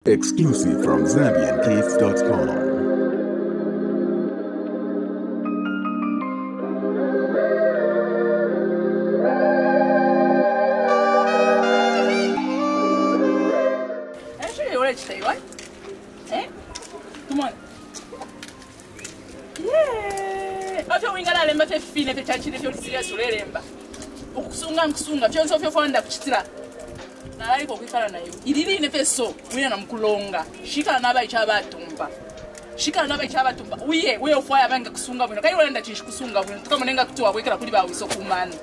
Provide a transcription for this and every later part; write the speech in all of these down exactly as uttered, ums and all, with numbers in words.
Exclusive from Zambian Case dot com. Say what? Eh? Come on. Yeah. After we got a lemba fifteen if it's actually serious lemba. Okusunga nkusunga kyonso fyo fonda kuchitira. Na aliko kwikala nayo. Ilili ne feso mwe na mkulonga. Shika naba ichaba tumba. Shika naba ichaba tumba. Uye we ofaya banga kusunga bino. Kai wenda chishi kusunga bino. Tukamunenga kutuwa kwekala kuli ba wiso kumana.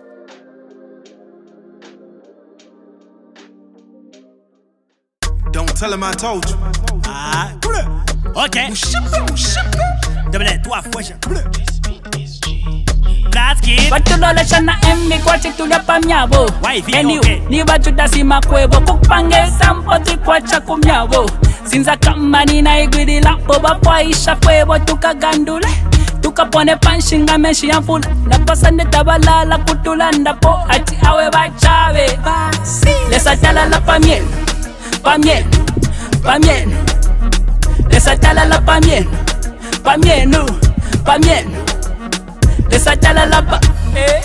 Don't tell him I told you. Ah, okay. Double trois fois. That's kid. Batulola shana emmi kwa chitulia pamyabo. Anyway, ni bajuda si makwebo. Kupange sampoti kwa chaku myabo. Sinza kama nina igwidi lapo. Bapwa isha kwebo tukagandule. Tukapone panshinga meshi ya fula. Napasande tabalala kutulanda po. Ati awe bachawe. Lesa tala la pamyel. Pamien, pamien, lesa tala la pamien, pamien no, pamien, lesa tala la pa, eh,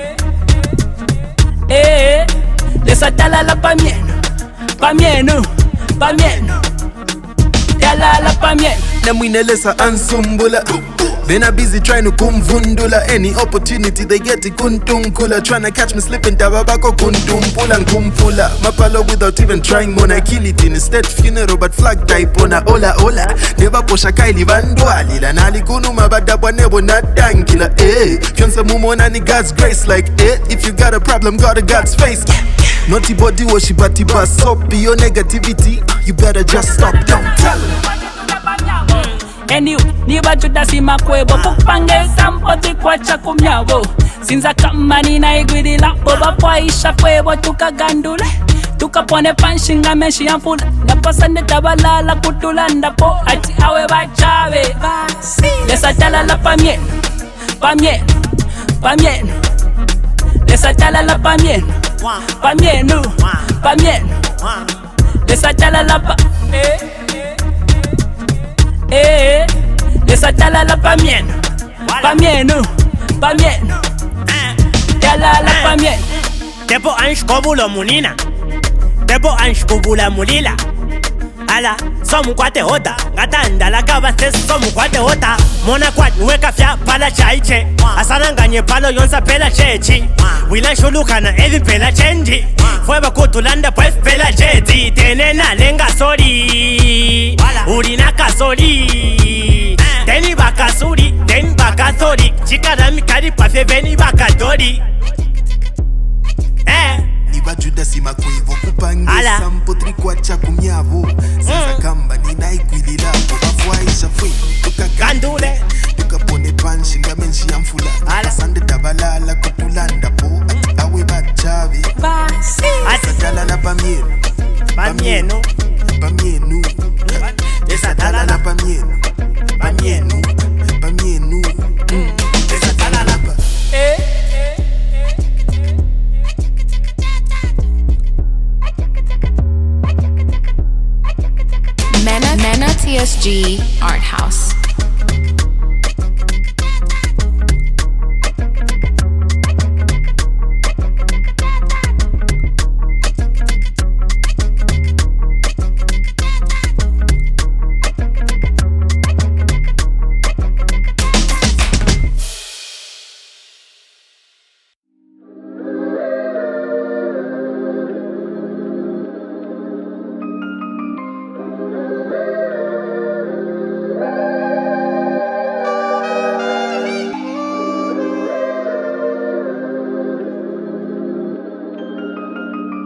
eh, eh, lesa tala la pamien, pamien no, pamien, tala la pamien. Namwine lesa ansumbula. Been a busy trying to kumvundula. Any opportunity they get it kuntunkula. Trying to catch me slipping tababako kuntumpula and kumpula. Mapalo without even trying mona kill it in a state funeral but flag type on a ola ola. Never posha kaili vandwali la nali kunu mabadabwa nebo na dankila. Eh, kyonsa mumona ni God's grace like eh. If you got a problem, got a God's face. Naughty body washibati bus up. Your negativity, you better just stop. Don't tell him. Anyway, ni bajuda si makwebo. Kupange sampoti kwa chaku myabo. Sinza kama nina igwidi lapo. Bapwa isha kwebo tukagandule. Tukapone panshinga meshi ya fula. Napasande tabalala kutulanda po. Ati awe bachawe. Lesa tala la pamien, pamien, pamien. Lesa tala la pamien, pamien no, pamien. Lesa tala la pa, eh. Eh, lesa tala la pamien, pamien no, pamien, tala la pamien. Depo ansh kobulo munina, depo ansh kubula mulila. Ala, somu kwate hota, ngatanda la kaba ses somu kwate hota. Mona kwat nweka fya pala chaiche, asana nganye palo yonsa pela chechi. Wila shuluka na evi pela chendi, fweba kutulanda pwef pela cheti. Tenena lenga sori, urina kasori. Teni baka suri, teni baka sori. Chikara mikari pafe veni baka dori. Eh. Bajuda si makwevo kupange sampotri kwa chaku myavo. Sinza kamba nina ikwili lapo. Bafwa isha fwe tukagandule. Tukapone panshinga menshi ya mfula. Sande tabalala kutulanda po. Awe bachawe. Asa tala la pamienu, pamienu, pamienu. Esa tala la pamienu, pamienu, pamienu. Esa tala la pa. Eh. Mena T S G Art House.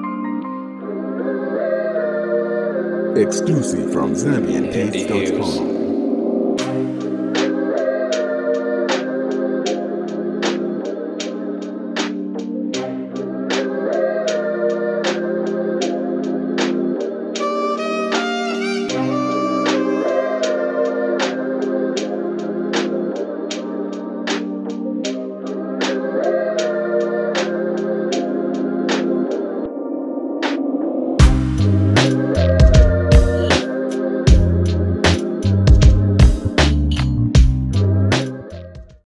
Exclusive from Zambian Case dot com.